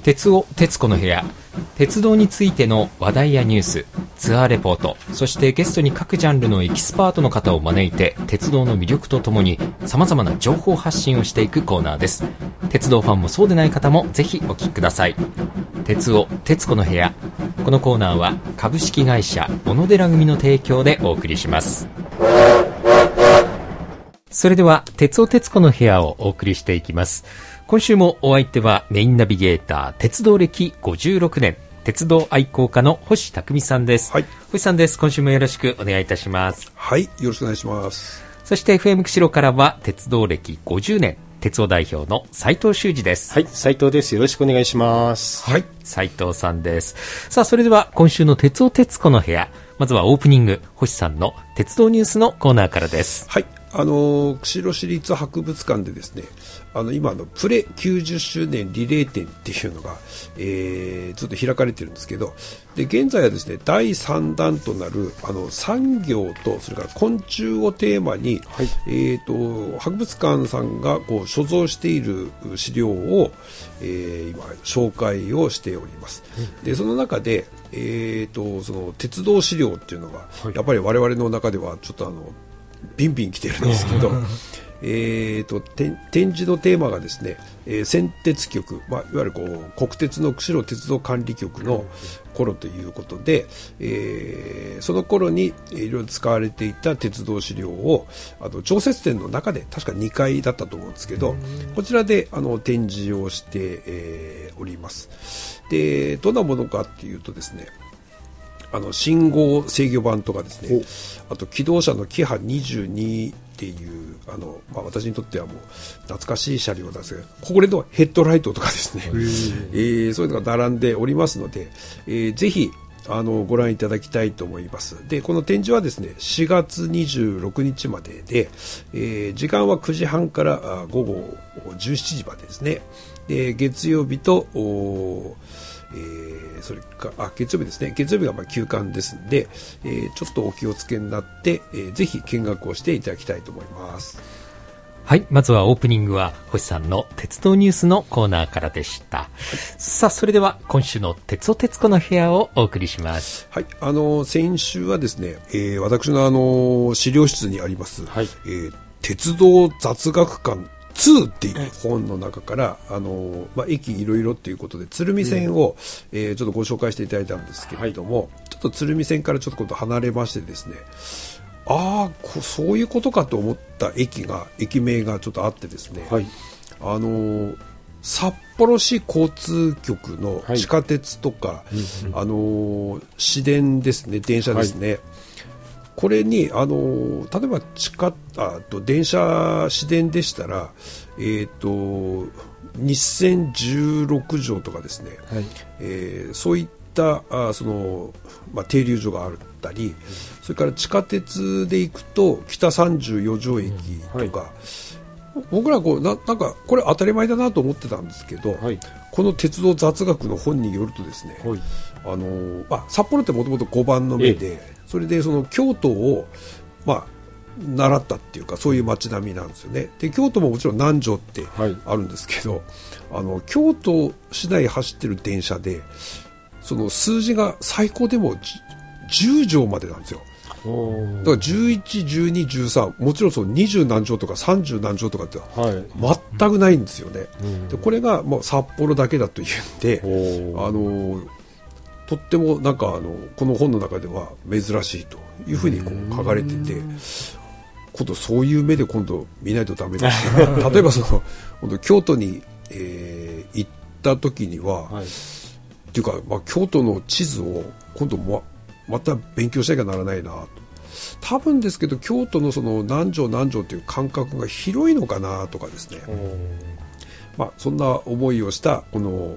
鉄尾鉄子の部屋、鉄道についての話題やニュース、ツアーレポート、そしてゲストに各ジャンルのエキスパートの方を招いて鉄道の魅力とともに様々な情報発信をしていくコーナーです。鉄道ファンもそうでない方もぜひお聞きください。鉄尾鉄子の部屋、このコーナーは株式会社小野寺組の提供でお送りします。それでは鉄尾鉄子の部屋をお送りしていきます。今週もお相手はメインナビゲーター、鉄道歴56年鉄道愛好家の星匠さんです。 はい、 星さんです。今週もよろしくお願いいたします。 はい、よろしくお願いします。 そして FM 釧路からは鉄道歴50年鉄道代表の斉藤修二です。 はい、斉藤です。よろしくお願いします。 はい、 斉藤さんです。さあ、それでは今週の鉄尾鉄子の部屋、まずはオープニング、星さんの鉄道ニュースのコーナーからです。 はい、釧路市立博物館でですね、今プレ90周年リレー展っていうのが、ずっと開かれてるんですけど、で現在はですね第3弾となる産業とそれから昆虫をテーマに、はい、博物館さんがこう所蔵している資料を、今紹介をしております。でその中で、その鉄道資料っていうのが、はい、やっぱり我々の中ではちょっとビンビン来てるんですけど展示のテーマがですね、先鉄局、いわゆるこう国鉄の釧路鉄道管理局の頃ということで、その頃にいろいろ使われていた鉄道資料を常設展の中で確か2階だったと思うんですけど、こちらで展示をして、おります。でどんなものかっていうとですね、信号制御盤とかですね、あと機動車のキハ22っていう私にとってはもう懐かしい車両なんですけど、これのヘッドライトとかですね、そういうのが並んでおりますので、ぜひご覧いただきたいと思います。でこの展示はですね4月26日までで、時間は9時半から午後17時までですね。で月曜日とそれか月曜日ですね。月曜日が休館ですので、ちょっとお気をつけになって、ぜひ見学をしていただきたいと思います。 はい、まずはオープニングは星さんの鉄道ニュースのコーナーからでした。さあ、それでは今週の鉄尾鉄子の部屋をお送りします。 はい、先週はですね、私の資料室にあります、はい、鉄道雑学館2っていう本の中から、駅いろいろということで鶴見線を、ちょっとご紹介していただいたんですけれども、はい、ちょっと鶴見線からちょっと今度離れましてですね、そういうことかと思った駅名がちょっとあってですね、はい、札幌市交通局の地下鉄とか、はい、市電ですね、電車ですね、はい、これに例えば電車市電でしたら、日線16条とかですね、はい、そういった停留所があったり、それから地下鉄で行くと北34条駅とか、はい、僕らなんかこれ当たり前だなと思ってたんですけど、はい、この鉄道雑学の本によるとですね、はい、札幌ってもともと5番の目で、それでその京都を習ったっていうか、そういう街並みなんですよね。で京都ももちろん何条ってあるんですけど、はい、京都市内走ってる電車でその数字が最高でも10条までなんですよ。だから11、12、13、もちろんその20何条とか30何条とかって全くないんですよね。でこれが札幌だけだというんで、とってもなんかこの本の中では珍しいというふうにこう書かれていて、今度そういう目で今度見ないとダメだし例えば今度京都に、行った時には、はい、っていうか、京都の地図を今度また勉強しなきゃならないなと。多分ですけど京都のその何条何条という感覚が広いのかなとかですね、そんな思いをしたこの、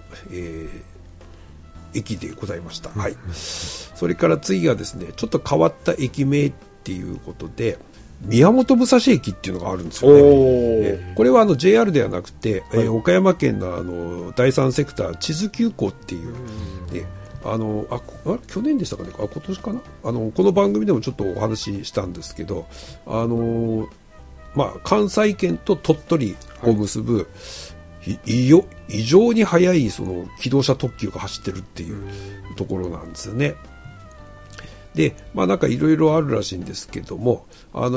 駅でございました、はい、それから次がですねちょっと変わった駅名っていうことで宮本武蔵駅っていうのがあるんですよね。これはJR ではなくて、はい、岡山県の第三セクター智頭急行っていう、去年でしたかね、今年かな、この番組でもちょっとお話ししたんですけど、関西圏と鳥取を結ぶ、 異常に速いその機動車特急が走ってるっていうところなんですよね。で、なんかいろいろあるらしいんですけども、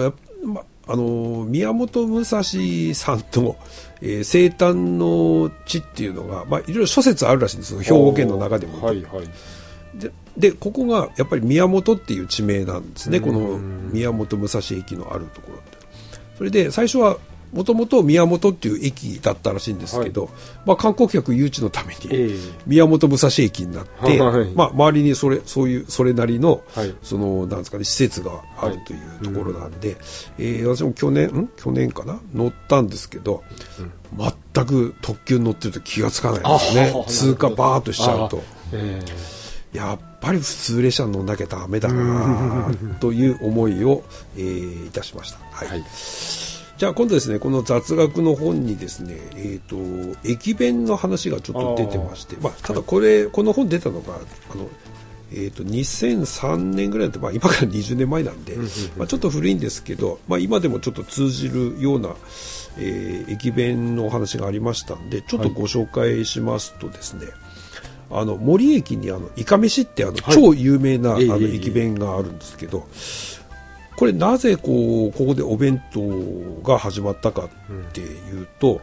宮本武蔵さんの、生誕の地っていうのが、いろいろ諸説あるらしいんですよ、兵庫県の中でも。 はいはい。 でここがやっぱり宮本っていう地名なんですね、この宮本武蔵駅のあるところって。それで最初はもともと宮本っていう駅だったらしいんですけど、観光客誘致のために宮本武蔵駅になって、周りにそれなりの、そのなんですかね、施設があるというところなんで、私も去年かな乗ったんですけど、全く特急に乗ってると気がつかないんですね。通過バーッとしちゃうと。やっぱり普通列車に乗んなきゃダメだなという思いを、いたしました。はい。じゃあ今度ですね、この雑学の本にですね、駅弁の話がちょっと出てまして、ただこの本出たのが2003年ぐらいで、今から20年前なんで、ちょっと古いんですけど、今でもちょっと通じるような、駅弁のお話がありましたんで、ちょっとご紹介しますとですね、森駅にいかめしって超有名な駅弁があるんですけど、これなぜここでお弁当が始まったかっていうと、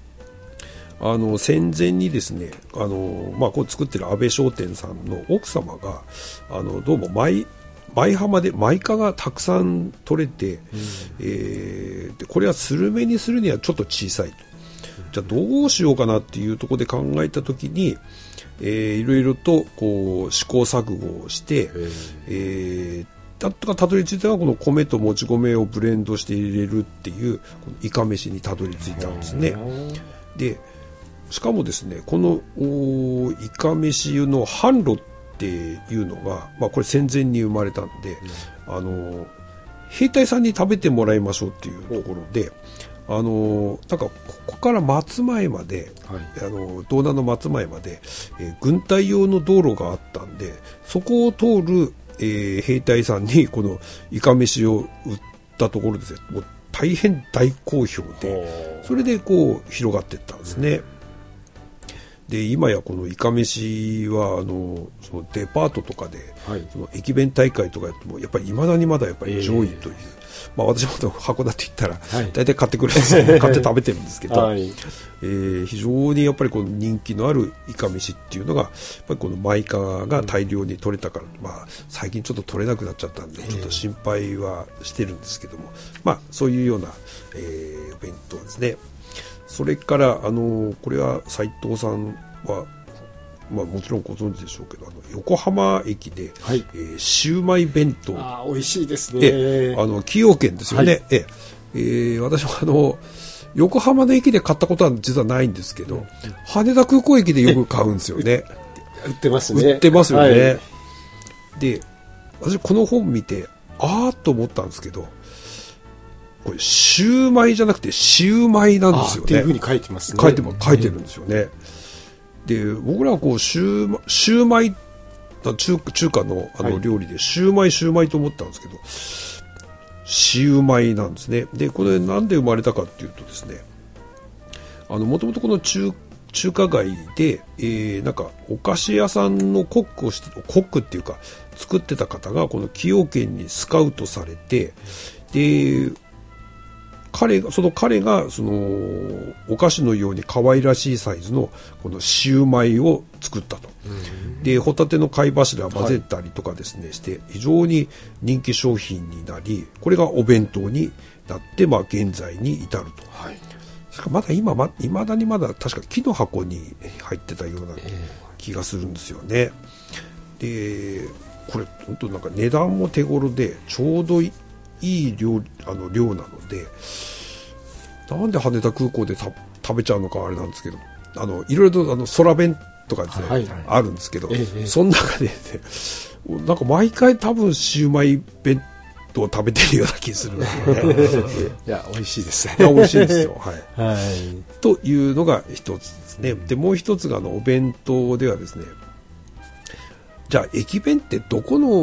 戦前にですね、こう作ってる安倍商店さんの奥様がどうも舞浜でマイカがたくさん取れて、でこれはスルメにするにはちょっと小さいと。じゃあどうしようかなっていうところで考えたときに、いろいろとこう試行錯誤をして、なんとかたどり着いたのがこの米ともち米をブレンドして入れるっていうこのいかめしにたどり着いたんですね。でしかもですね、このいかめしの販路っていうのが、これ戦前に生まれたんで、兵隊さんに食べてもらいましょうっていうところで、なんかここから松前まで、道南の松前まで、軍隊用の道路があったんで、そこを通る兵隊さんにこのいかめしを売ったところですね、もう大変大好評で、それでこう広がっていったんですね。で今やこのいかめしはそのデパートとかで、その駅弁大会とかやってもやっぱり未だにまだやっぱり上位という、私も函館行ったら大体買ってくるんですよ、買って食べてるんですけど、非常にやっぱりこの人気のあるいかめしっていうのがやっぱりこのマイカが大量に取れたから、最近ちょっと取れなくなっちゃったんでちょっと心配はしてるんですけども、そういうような、お弁当ですね。それからこれは斉藤さんは、もちろんご存知でしょうけど横浜駅で、シウマイ弁当、 美味しいですね。 崎陽軒ですよね。私も横浜の駅で買ったことは実はないんですけど、羽田空港駅でよく買うんですよね。 売ってますね。 売ってますよね。で私この本見てと思ったんですけど、これシューマイじゃなくてシウマイなんですよね。 っていうふうに書いてますね。 書いてるんですよね。で僕らはこうシューマイ中華の料理でシューマイと思ったんですけど、シウマイなんですね。でこれなんで生まれたかっていうとですね、もともとこの中華街で、なんかお菓子屋さんのコックっていうか作ってた方がこの崎陽軒にスカウトされて、で彼がそのお菓子のように可愛らしいサイズのこのシウマイを作ったと。でホタテの貝柱を混ぜたりとかですね、して非常に人気商品になり、これがお弁当になって、現在に至ると。しかもまだ未だにまだ確か木の箱に入ってたような気がするんですよね。でこれ本当なんか値段も手頃でちょうどいい量なので、なんで羽田空港で食べちゃうのかあれなんですけど、いろいろと空弁とかですね、あるんですけど、その中で、ね、なんか毎回多分シウマイ弁当を食べてるような気がするんですよね。 いや美味しいですね。 美味しいですよ。というのが一つですね。でもう一つがお弁当ではですね、じゃあ駅弁ってどこの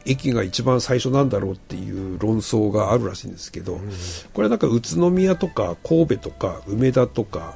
駅が一番最初なんだろうっていう論争があるらしいんですけど、これはなんか宇都宮とか神戸とか梅田とか、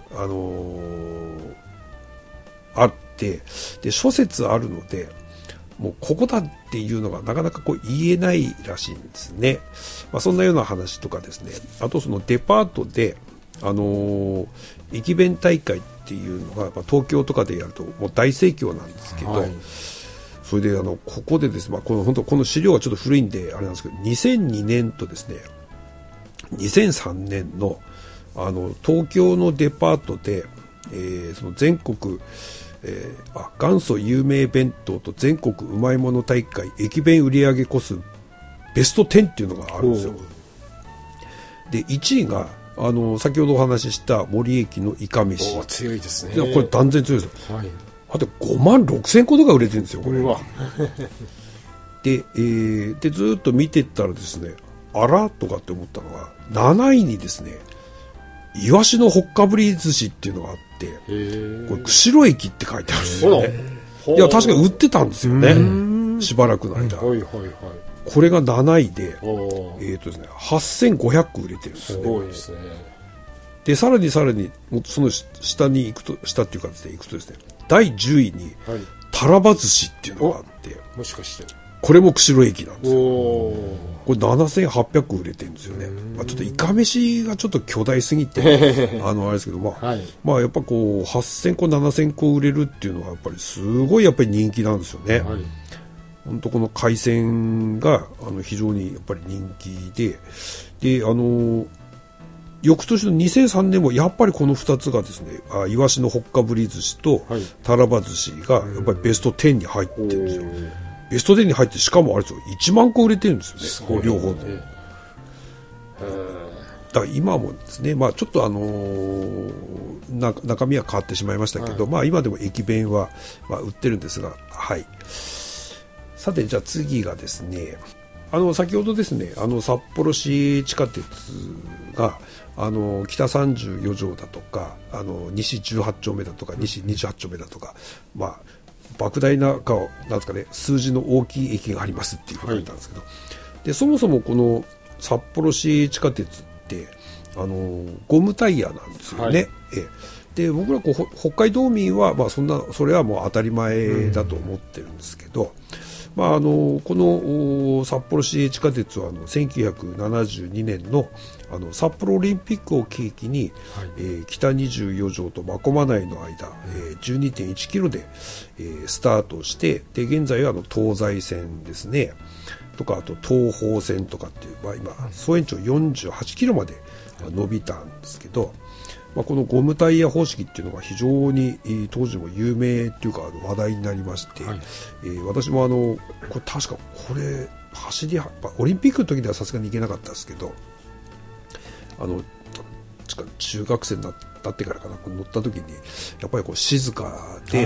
あって、で諸説あるので、もうここだっていうのがなかなかこう言えないらしいんですね。そんなような話とかですね、あとそのデパートで駅弁大会っていうのが東京とかでやるともう大盛況なんですけど、はい、それでここでですね、この資料はちょっと古いんであれなんですけど、2002年とですね2003年の東京のデパートで、その全国元祖有名弁当と全国うまいもの大会駅弁売上個数ベスト10っていうのがあるんですよ。で1位が先ほどお話しした森駅のイカ飯。 強いですね。 これ断然強いですよ、はい、あと5万6千個とか売れてるんですよこれ。で、ずっと見てったらですね、あらとかって思ったのが7位にですね、イワシのほっかぶり寿司っていうのがあって、これ釧路駅って書いてあるんですよね。いや確かに売ってたんですよね、しばらくの間。はいはいはい、これが7位で、ですね、8500個売れてるんですよね。すごいですね。でさらにその下に行くと、下っていうかですね、行くとですね、第10位に、はい、タラバ寿司っていうのがあって、もしかしてこれも釧路駅なんですよ。これ7800個売れてるんですよね。ちょっとイカ飯がちょっと巨大すぎてあれですけど、はい、やっぱこう8000個7000個売れるっていうのはやっぱりすごいやっぱり人気なんですよね。はい、本当この海鮮が非常にやっぱり人気で、翌年の2003年もやっぱりこの2つがですね、イワシのほっかぶり寿司とタラバ寿司がやっぱりベスト10に入ってるんですよ。ベスト10に入って、しかもあれですよ、1万個売れてるんですよね、両方で。だから今もですね、ちょっと中身は変わってしまいましたけど、はい、今でも駅弁は、売ってるんですが、はい。さて、じゃあ次がですね、先ほどですね、札幌市地下鉄が北34条だとか西18丁目だとか西28丁目だとか、莫大ななんですかね、数字の大きい駅がありますっていうふうに言ったんですけど、はい、でそもそもこの札幌市地下鉄ってゴムタイヤなんですよね。はい、で僕ら北海道民はそれはもう当たり前だと思ってるんですけど、この札幌市地下鉄は1972年の札幌オリンピックを契機に、はい、北24条と真駒内の間、12.1 キロで、スタートして、で現在は東西線ですねとか、あと東方線とかっていう、今総延長48キロまで伸びたんですけど、このゴムタイヤ方式っていうのが非常に当時も有名っていうか話題になりまして、はい、私もこれ確かこれオリンピックの時ではさすがに行けなかったですけど、中学生になってからかな、乗った時にやっぱりこう静かで、はい、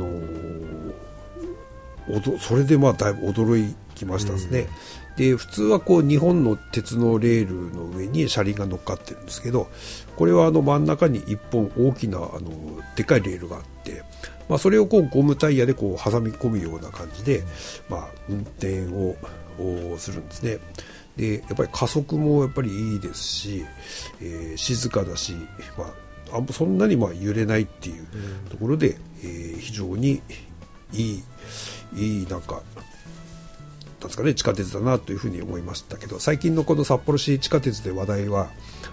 それでだいぶ驚きましたですね。で普通はこう日本の鉄のレールの上に車輪が乗っかってるんですけど、これは真ん中に一本大きなでかいレールがあって、それをこうゴムタイヤでこう挟み込むような感じで、運転をするんですね。でやっぱり加速もやっぱりいいですし、静かだし、そんなに揺れないっていうところで、非常にいいなんですかね、地下鉄だなというふうに思いましたけど、最近のこの札幌市地下鉄で話題は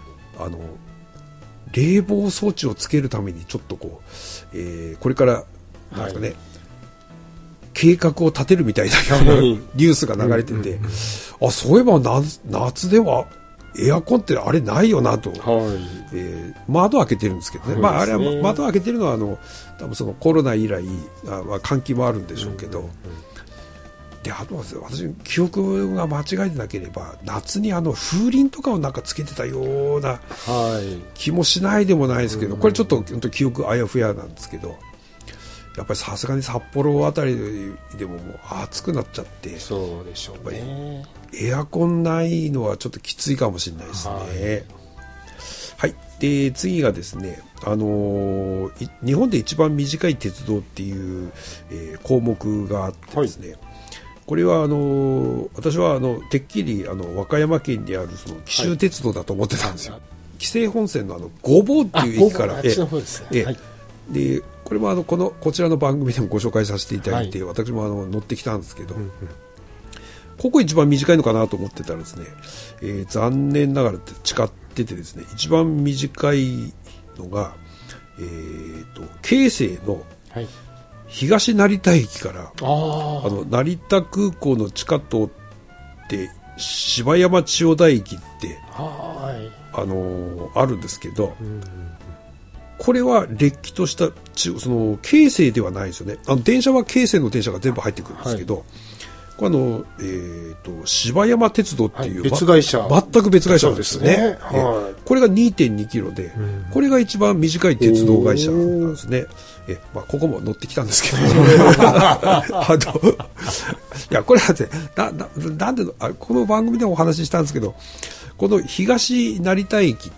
冷房装置をつけるためにちょっとこれからなんですかね、はい、計画を立てるみたいなニュースが流れてて、そういえば夏ではエアコンってあれないよなと、はい、窓開けてるんですけどね、あれは窓開けてるのは多分そのコロナ以来換気もあるんでしょうけど、であとは私の記憶が間違えてなければ夏に風鈴とかをなんかつけてたような気もしないでもないですけど、これちょっと記憶あやふやなんですけど、やっぱりさすがに札幌あたりでももう暑くなっちゃって、 そうでしょうね、 エアコンないのはちょっときついかもしれないですね。はい、で次がですね、日本で一番短い鉄道っていう、項目があってですね、 これは私はてっきり和歌山県にあるその紀州鉄道だと思ってたんですよ。紀勢本線の御坊っていう駅からあっちの方ですね。はい。 でこれもこちらの番組でもご紹介させていただいて、私も乗ってきたんですけど、ここ一番短いのかなと思ってたらですね、残念ながら誓っててですね、一番短いのが、京成の東成田駅から、成田空港の地下通って芝山千代田駅ってあるんですけど、これはれっきとしたその京成ではないですよね。電車は京成の電車が全部入ってくるんですけど、これ芝山鉄道っていう、 別会社、 全く別会社なんですね。これが 2.2 キロで、これが一番短い鉄道会社なんですね。ここも乗ってきたんですけどいやこれはね、なんでこの番組でもお話ししたんですけど、この東成田駅って、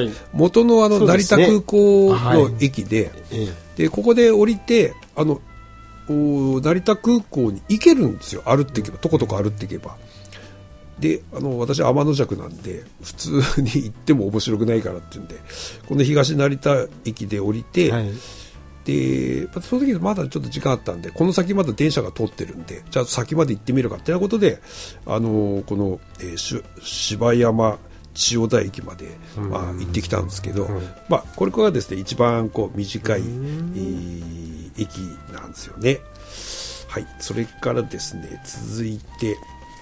元の成田空港の駅で、でここで降りて成田空港に行けるんですよ。歩っていけば、とことこ歩っていけば。で私は天の弱なんで普通に行っても面白くないからっていうんで、この東成田駅で降りて、でその時まだちょっと時間あったんで、この先まだ電車が通ってるんで、じゃあ先まで行ってみるかってなことでこの、芝山千代田駅まで、行ってきたんですけど、これがですね一番短い、駅なんですよね。はい、それからですね、続いて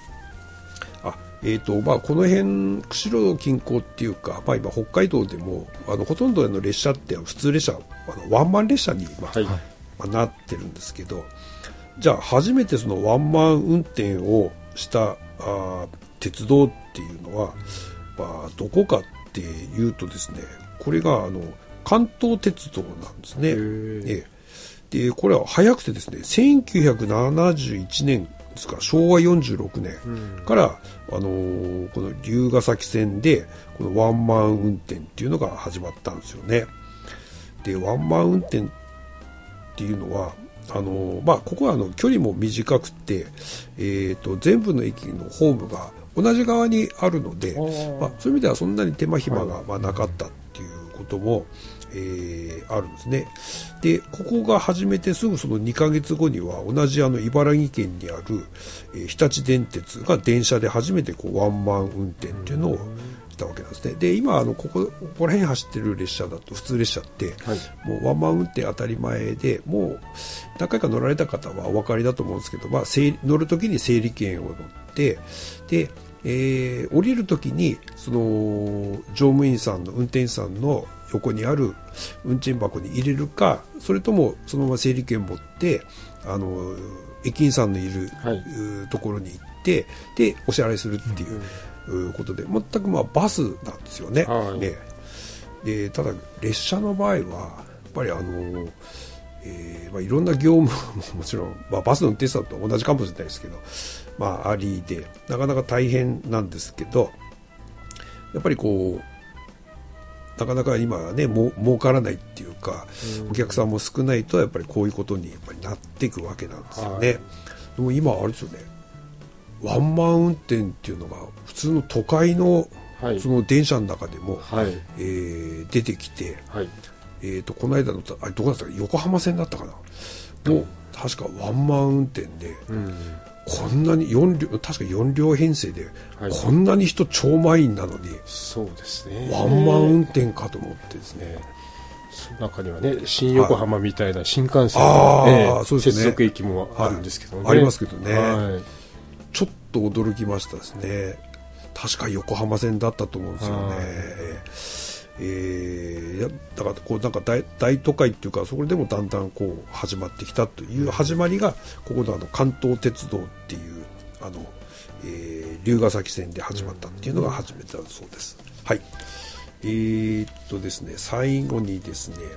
この辺釧路近郊っていうか、今北海道でもほとんどの列車って普通列車ワンマン列車に、なってるんですけど、じゃあ初めてそのワンマン運転をした鉄道っていうのは、どこかっていうとですね、これが関東鉄道なんですね。でこれは早くてですね、1971年ですか、昭和46年から、この龍ヶ崎線でこのワンマン運転っていうのが始まったんですよね。でワンマン運転っていうのはここは距離も短くて、全部の駅のホームが同じ側にあるので、そういう意味ではそんなに手間暇がなかったっていうことも、あるんですね。でここが始めてすぐその2ヶ月後には同じ茨城県にある、日立電鉄が電車で初めてワンマン運転っていうのをしたわけなんですね。で今ここら辺走ってる列車だと、普通列車って、もうワンマン運転当たり前で、もう何回か乗られた方はお分かりだと思うんですけど、乗るときに整理券を乗ってで、降りるときにその乗務員さんの運転手さんの横にある運賃箱に入れるか、それともそのまま整理券持って駅員さんのいる、ところに行ってでお支払いするっていうことで、全くバスなんですよね。でただ列車の場合はやっぱりいろんな業務ももちろん、バスの運転手さんと同じかもしれないですけど、ありでなかなか大変なんですけど、やっぱりなかなか今はね儲からないっていうか、お客さんも少ないとやっぱりこういうことにやっぱりなっていくわけなんですよね。でも今あれですよね、ワンマン運転っていうのが普通の都会のその電車の中でも、出てきて、この間のどこだったか、横浜線だったかな、もう確かワンマン運転で、こんなに確か4両編成で、こんなに人超満員なのに、 そうですね、 ワンマン運転かと思ってですね。 中にはね、新横浜みたいな新幹線の、接続駅もあるんですけどね、 ありますけどね、ちょっと驚きましたですね。確か横浜線だったと思うんですよね。だからなんか大都会っていうか、そこでもだんだん始まってきたという始まりが、ここの関東鉄道っていう龍ヶ崎線で始まったっていうのが初めてだそうです。はい。ですね、最後にですね、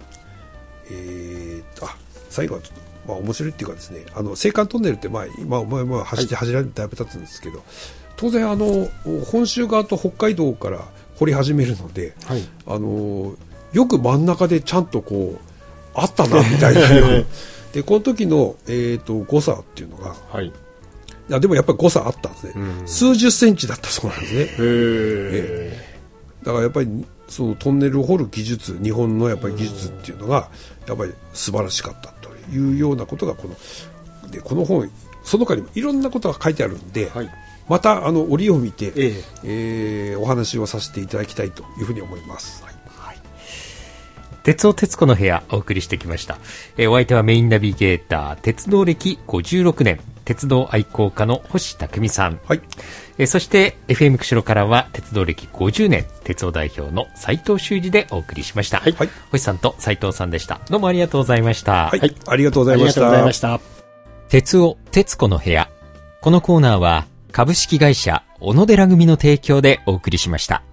最後はちょっと面白いっていうかですね、青函トンネルって今走り始めてだいぶ経つんですけど、当然本州側と北海道から掘り始めるので、よく真ん中でちゃんとあったなみたいなでこの時の誤差っていうのが、 いやでもやっぱり誤差あったんですね、数十センチだったそうなんですね。だからやっぱりそのトンネルを掘る技術、日本のやっぱり技術っていうのがやっぱり素晴らしかったというようなことがこの本、その他にもいろんなことが書いてあるんで、はい、また折を見て、お話をさせていただきたいというふうに思います。はいはい、 鉄尾鉄子の部屋お送りしてきました。お相手はメインナビゲーター、鉄道歴56年鉄道愛好家の星匠さん、はい、そして FM 釧路からは鉄道歴50年鉄道代表の斉藤修二でお送りしました。はい、星さんと斉藤さんでした。どうもありがとうございました。 はい、ありがとうございました。 鉄尾鉄子の部屋、このコーナーは株式会社小野寺組の提供でお送りしました。